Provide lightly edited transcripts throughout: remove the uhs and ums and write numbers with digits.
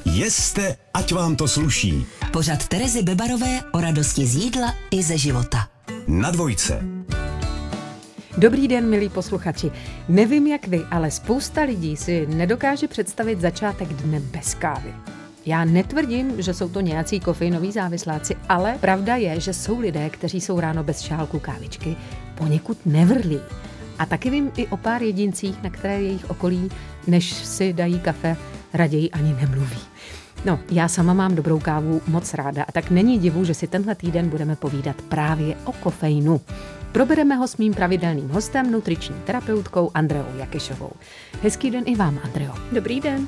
Jeste, ať vám to sluší. Pořad Terezy Bebarové o radosti z jídla i ze života. Na Dvojce. Dobrý den, milí posluchači. Nevím jak vy, ale spousta lidí si nedokáže představit začátek dne bez kávy. Já netvrdím, že jsou to nějací kofeinoví závisláci, ale pravda je, že jsou lidé, kteří jsou ráno bez šálku kávičky poněkud nevrlí. A taky vím i o pár jedincích, na které jejich okolí, než si dají kafe, raději ani nemluví. No, já sama mám dobrou kávu moc ráda a tak není divu, že si tenhle týden budeme povídat právě o kofeinu. Probereme ho s mým pravidelným hostem, nutriční terapeutkou Andreou Jakešovou. Hezký den i vám, Andreo. Dobrý den.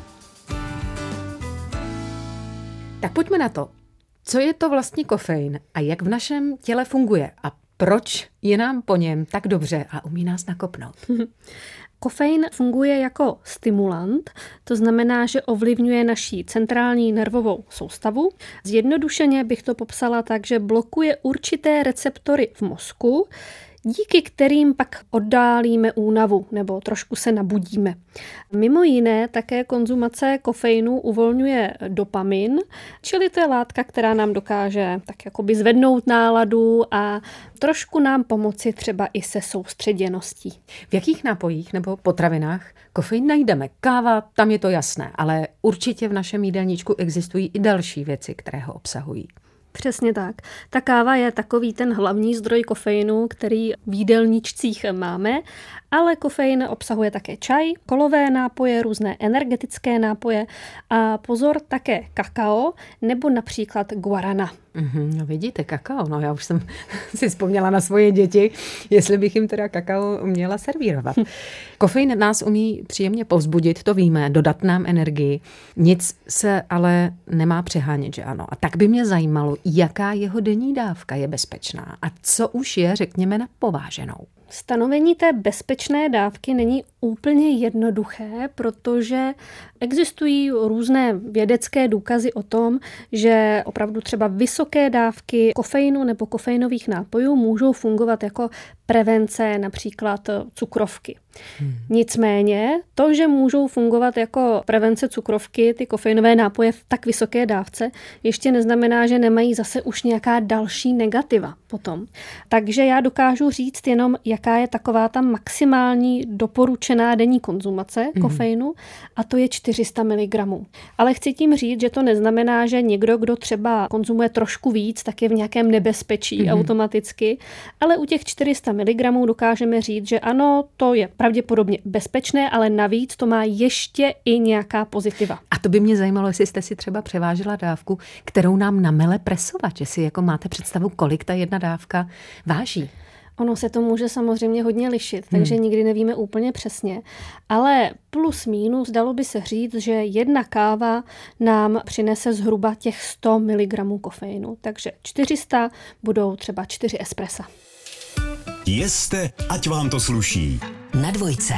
Tak pojďme na to. Co je to vlastně kofein a jak v našem těle funguje a proč je nám po něm tak dobře a umí nás nakopnout? Kofein funguje jako stimulant, to znamená, že ovlivňuje naši centrální nervovou soustavu. Zjednodušeně bych to popsala tak, že blokuje určité receptory v mozku, díky kterým pak oddálíme únavu nebo trošku se nabudíme. Mimo jiné také konzumace kofeinu uvolňuje dopamin, čili to je látka, která nám dokáže tak jakoby zvednout náladu a trošku nám pomoci třeba i se soustředěností. V jakých nápojích nebo potravinách kofein najdeme? Káva, tam je to jasné, ale určitě v našem jídelníčku existují i další věci, které ho obsahují. Přesně tak. Ta káva je takový ten hlavní zdroj kofeinu, který v jídelníčcích máme, ale kofein obsahuje také čaj, kolové nápoje, různé energetické nápoje a pozor také kakao nebo například guarana. No vidíte, kakao, no já už jsem si vzpomněla na svoje děti, jestli bych jim teda kakao měla servírovat. Kofein nás umí příjemně povzbudit, to víme, dodat nám energii, nic se ale nemá přehánět, že ano. A tak by mě zajímalo, jaká jeho denní dávka je bezpečná a co už je, řekněme, na pováženou. Stanovení té bezpečné dávky není úplně jednoduché, protože existují různé vědecké důkazy o tom, že opravdu třeba vysoké dávky kofeinu nebo kofeinových nápojů můžou fungovat jako prevence například cukrovky. Nicméně to, že můžou fungovat jako prevence cukrovky, ty kofeinové nápoje v tak vysoké dávce, ještě neznamená, že nemají zase už nějaká další negativa potom. Takže já dokážu říct jenom, jaká je taková ta maximální doporučená denní konzumace kofeinu a to je 400 mg. Ale chci tím říct, že to neznamená, že někdo, kdo třeba konzumuje trošku víc, tak je v nějakém nebezpečí automaticky, ale u těch 400 mg dokážeme říct, že ano, to je pravděpodobně bezpečné, ale navíc to má ještě i nějaká pozitiva. A to by mě zajímalo, jestli jste si třeba převážela dávku, kterou nám namele presovač, jestli jako máte představu, kolik ta jedna dávka váží. Ono se to může samozřejmě hodně lišit, takže nikdy nevíme úplně přesně. Ale plus minus dalo by se říct, že jedna káva nám přinese zhruba těch 100 mg kofeinu. Takže 400 budou třeba 4 espressa. Jeste, ať vám to sluší. Na Dvojce.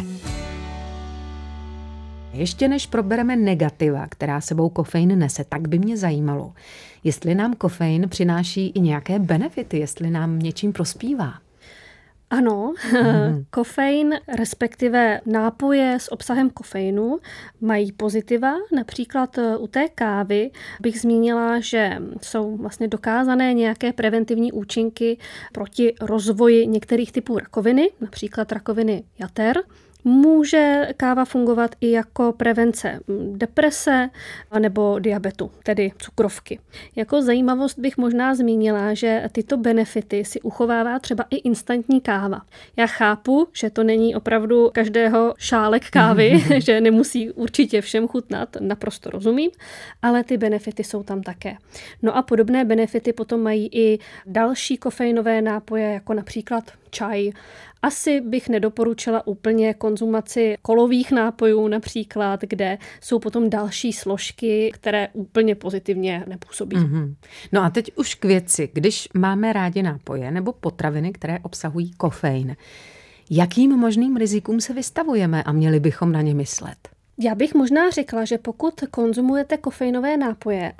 Ještě než probereme negativa, která sebou kofein nese, tak by mě zajímalo, jestli nám kofein přináší i nějaké benefity, jestli nám něčím prospívá. Ano, kofein, respektive nápoje s obsahem kofeinu mají pozitiva. Například u té kávy bych zmínila, že jsou vlastně dokázané nějaké preventivní účinky proti rozvoji některých typů rakoviny, například rakoviny jater. Může káva fungovat i jako prevence deprese nebo diabetu, tedy cukrovky. Jako zajímavost bych možná zmínila, že tyto benefity si uchovává třeba i instantní káva. Já chápu, že to není opravdu každého šálek kávy, že nemusí určitě všem chutnat, naprosto rozumím, ale ty benefity jsou tam také. No a podobné benefity potom mají i další kofeinové nápoje, jako například čaj. Asi bych nedoporučila úplně konzumaci kolových nápojů například, kde jsou potom další složky, které úplně pozitivně nepůsobí. No a teď už k věci. Když máme rádi nápoje nebo potraviny, které obsahují kofein, jakým možným rizikům se vystavujeme a měli bychom na ně myslet? Já bych možná řekla, že pokud konzumujete kofeinové nápoje a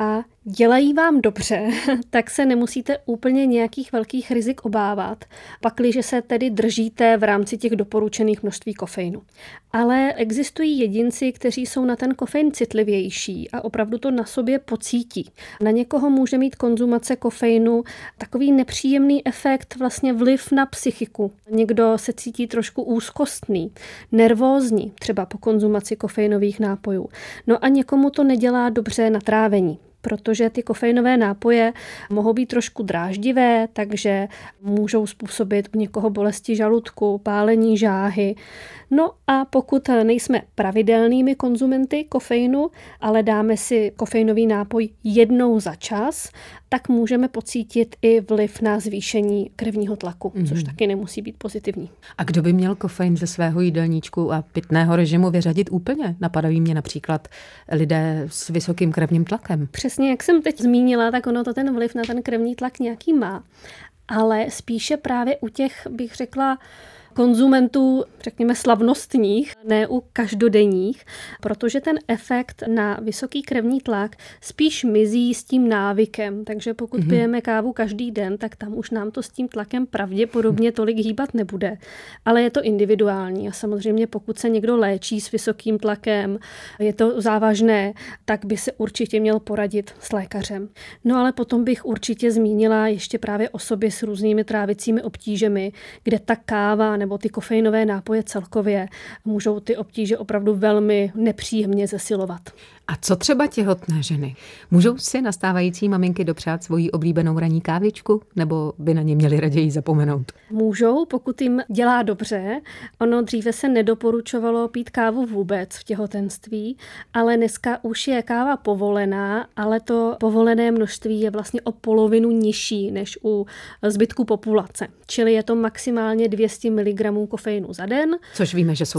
dělají vám dobře, tak se nemusíte úplně nějakých velkých rizik obávat, pakliže se tedy držíte v rámci těch doporučených množství kofeinu. Ale existují jedinci, kteří jsou na ten kofein citlivější a opravdu to na sobě pocítí. Na někoho může mít konzumace kofeinu takový nepříjemný efekt, vlastně vliv na psychiku. Někdo se cítí trošku úzkostný, nervózní, třeba po konzumaci kofeinových nápojů. No a někomu to nedělá dobře na trávení, protože ty kofeinové nápoje mohou být trošku dráždivé, takže můžou způsobit u někoho bolesti žaludku, pálení žáhy. No a pokud nejsme pravidelnými konzumenty kofeinu, ale dáme si kofeinový nápoj jednou za čas, tak můžeme pocítit i vliv na zvýšení krevního tlaku, což taky nemusí být pozitivní. A kdo by měl kofein ze svého jídelníčku a pitného režimu vyřadit úplně? Napadají mě například lidé s vysokým krevním tlakem. Přesně jak jsem teď zmínila, tak ono to ten vliv na ten krevní tlak nějaký má. Ale spíše právě u těch, bych řekla, konzumentů, řekněme, slavnostních, ne u každodenních, protože ten efekt na vysoký krevní tlak spíš mizí s tím návykem. Takže pokud pijeme kávu každý den, tak tam už nám to s tím tlakem pravděpodobně tolik hýbat nebude. Ale je to individuální a samozřejmě pokud se někdo léčí s vysokým tlakem, je to závažné, tak by se určitě měl poradit s lékařem. No ale potom bych určitě zmínila ještě právě osoby s různými trávicími obtížemi, kde ta káva nebo ty kofeinové nápoje celkově můžou ty obtíže opravdu velmi nepříjemně zesilovat. A co třeba těhotné ženy? Můžou si nastávající maminky dopřát svoji oblíbenou ranní kávičku, nebo by na ně měli raději zapomenout? Můžou, pokud jim dělá dobře. Ono dříve se nedoporučovalo pít kávu vůbec v těhotenství, ale dneska už je káva povolená, ale to povolené množství je vlastně o polovinu nižší než u zbytku populace. Čili je to maximálně 200 mg kofeinu za den. Což víme, že jsou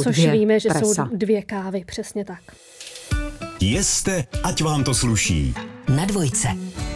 dvě kávy, přesně tak. Jeste, ať vám to sluší. Na dvojce.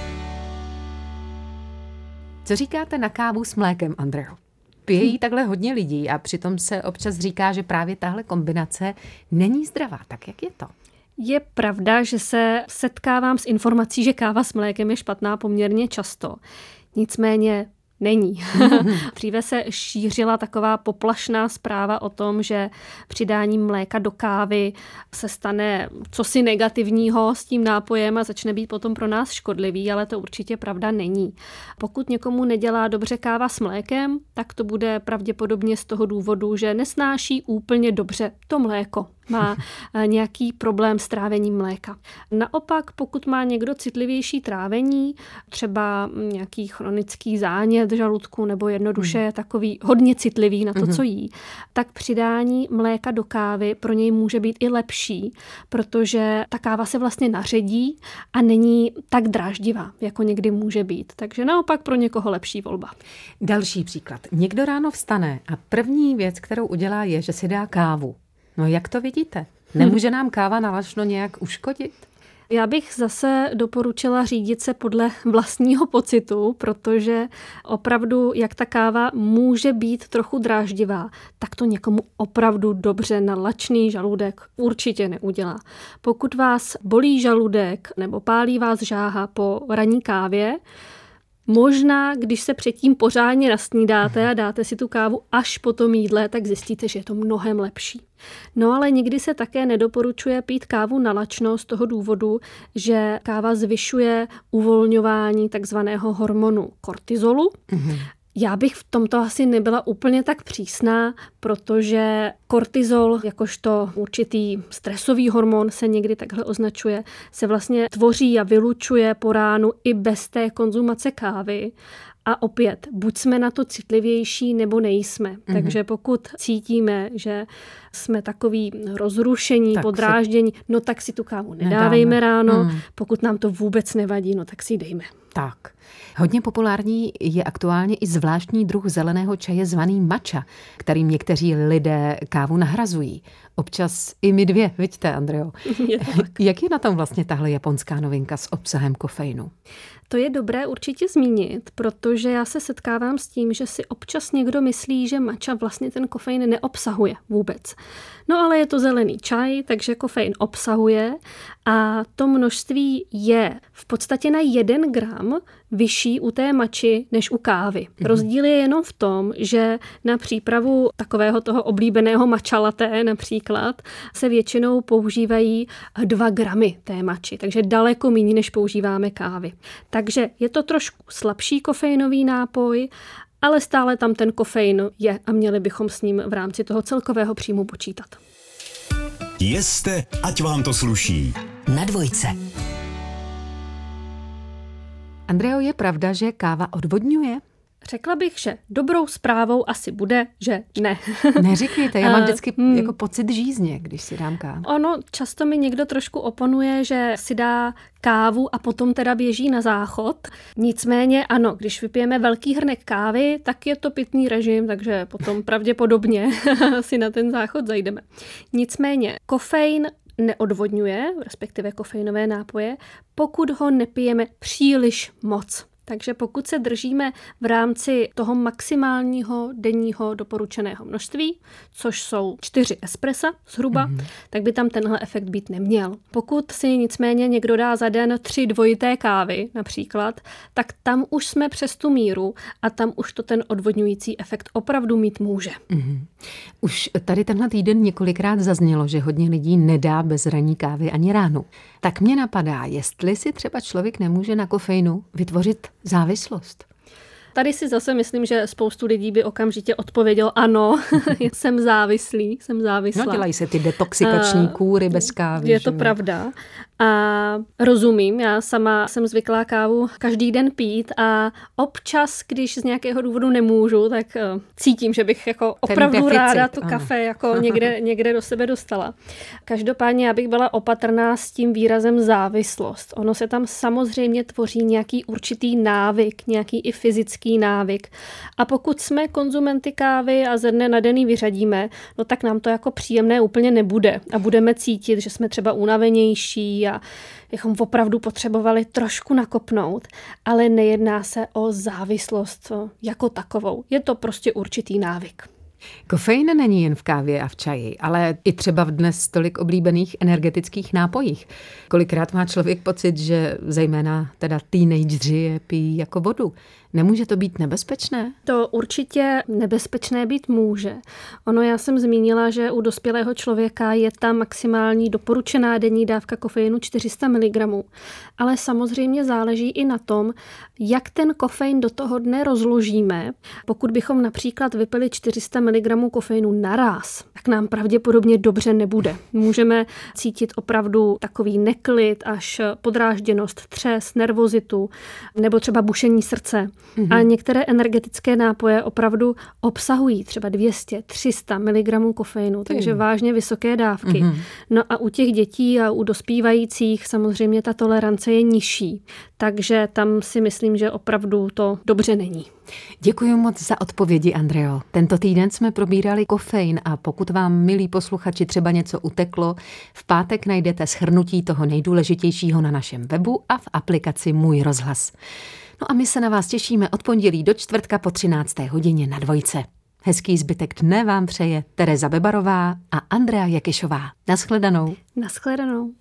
Co říkáte na kávu s mlékem, Andreo? Pije jí takhle hodně lidí a přitom se občas říká, že právě tahle kombinace není zdravá. Tak jak je to? Je pravda, že se setkávám s informací, že káva s mlékem je špatná poměrně často. Nicméně není. Dříve se šířila taková poplašná zpráva o tom, že přidáním mléka do kávy se stane cosi negativního s tím nápojem a začne být potom pro nás škodlivý, ale to určitě pravda není. Pokud někomu nedělá dobře káva s mlékem, tak to bude pravděpodobně z toho důvodu, že nesnáší úplně dobře to mléko. Má nějaký problém s trávením mléka. Naopak, pokud má někdo citlivější trávení, třeba nějaký chronický zánět žaludku nebo jednoduše je takový hodně citlivý na to, co jí, tak přidání mléka do kávy pro něj může být i lepší, protože ta káva se vlastně naředí a není tak dráždivá, jako někdy může být. Takže naopak pro někoho lepší volba. Další příklad. Někdo ráno vstane a první věc, kterou udělá, je, že si dá kávu. No jak to vidíte? Nemůže nám káva nalačno nějak uškodit? Já bych zase doporučila řídit se podle vlastního pocitu, protože opravdu, jak ta káva může být trochu dráždivá, tak to někomu opravdu dobře na lačný žaludek určitě neudělá. Pokud vás bolí žaludek nebo pálí vás žáha po ranní kávě, možná, když se předtím pořádně nasnídáte a dáte si tu kávu až po tom jídle, tak zjistíte, že je to mnohem lepší. No ale nikdy se také nedoporučuje pít kávu nalačno z toho důvodu, že káva zvyšuje uvolňování takzvaného hormonu kortizolu. Já bych v tomto asi nebyla úplně tak přísná, protože kortizol, jakožto určitý stresový hormon, se někdy takhle označuje, se vlastně tvoří a vylučuje po ránu i bez té konzumace kávy. A opět, buď jsme na to citlivější, nebo nejsme. Takže pokud cítíme, že jsme takový rozrušení, podráždění, no tak si tu kávu nedávejme ráno. Pokud nám to vůbec nevadí, no tak si ji dejme. Tak. Hodně populární je aktuálně i zvláštní druh zeleného čaje zvaný matcha, kterým někteří lidé kávu nahrazují. Občas i my dvě, vidíte, Andreo. Jak je na tom vlastně tahle japonská novinka s obsahem kofeinu? To je dobré určitě zmínit, protože já se setkávám s tím, že si občas někdo myslí, že matcha vlastně ten kofein neobsahuje vůbec. No ale je to zelený čaj, takže kofein obsahuje a to množství je v podstatě na 1 gram vyšší u té matchi než u kávy. Rozdíl je jenom v tom, že na přípravu takového toho oblíbeného matcha latte například se většinou používají 2 gramy té matchy, takže daleko méně, než používáme kávy. Takže je to trošku slabší kofeinový nápoj, ale stále tam ten kofein je a měli bychom s ním v rámci toho celkového příjmu počítat. Jeste, ať vám to sluší. Na dvojce. Andreo, je pravda, že káva odvodňuje? Řekla bych, že dobrou zprávou asi bude, že ne. Neříkejte, já mám vždycky jako pocit žízně, když si dám kávu. Ono často mi někdo trošku oponuje, že si dá kávu a potom teda běží na záchod. Nicméně ano, když vypijeme velký hrnek kávy, tak je to pitný režim, takže potom pravděpodobně si na ten záchod zajdeme. Nicméně kofein neodvodňuje, respektive kofeinové nápoje, pokud ho nepijeme příliš moc. Takže pokud se držíme v rámci toho maximálního denního doporučeného množství, což jsou 4 espressa zhruba, tak by tam tenhle efekt být neměl. Pokud si nicméně někdo dá za den 3 dvojité kávy například, tak tam už jsme přes tu míru a tam už to ten odvodňující efekt opravdu mít může. Už tady tenhle týden několikrát zaznělo, že hodně lidí nedá bez ranní kávy ani ránu. Tak mě napadá, jestli si třeba člověk nemůže na kofeinu vytvořit závislost. Tady si zase myslím, že spoustu lidí by okamžitě odpovědělo ano, jsem závislá. No, dělají se ty detoxikační kůry bez kávy. Je to pravda. A rozumím, já sama jsem zvyklá kávu každý den pít a občas, když z nějakého důvodu nemůžu, tak cítím, že bych jako opravdu ráda to kafe jako někde do sebe dostala. Každopádně já bych byla opatrná s tím výrazem závislost. Ono se tam samozřejmě tvoří nějaký určitý návyk, nějaký i fyzický návyk. A pokud jsme konzumenty kávy a ze dne na den ji vyřadíme, no tak nám to jako příjemné úplně nebude. A budeme cítit, že jsme třeba unavenější a bychom opravdu potřebovali trošku nakopnout, ale nejedná se o závislost jako takovou. Je to prostě určitý návyk. Kofein není jen v kávě a v čaji, ale i třeba v dnes tolik oblíbených energetických nápojích. Kolikrát má člověk pocit, že zejména teda teenageři je pijí jako vodu. Nemůže to být nebezpečné? To určitě nebezpečné být může. Ono, já jsem zmínila, že u dospělého člověka je ta maximální doporučená denní dávka kofeinu 400 mg. Ale samozřejmě záleží i na tom, jak ten kofein do toho dne rozložíme. Pokud bychom například vypili 400 mg kofeinu naráz, tak nám pravděpodobně dobře nebude. Můžeme cítit opravdu takový neklid, až podrážděnost, třes, nervozitu nebo třeba bušení srdce. A některé energetické nápoje opravdu obsahují třeba 200-300 mg kofeinu, takže vážně vysoké dávky. No a u těch dětí a u dospívajících samozřejmě ta tolerance je nižší, takže tam si myslím, že opravdu to dobře není. Děkuji moc za odpovědi, Andreo. Tento týden jsme probírali kofein a pokud vám, milí posluchači, třeba něco uteklo, v pátek najdete shrnutí toho nejdůležitějšího na našem webu a v aplikaci Můj rozhlas. No a my se na vás těšíme od pondělí do čtvrtka po 13. hodině na dvojce. Hezký zbytek dne vám přeje Tereza Bebarová a Andrea Jakešová. Naschledanou. Naschledanou.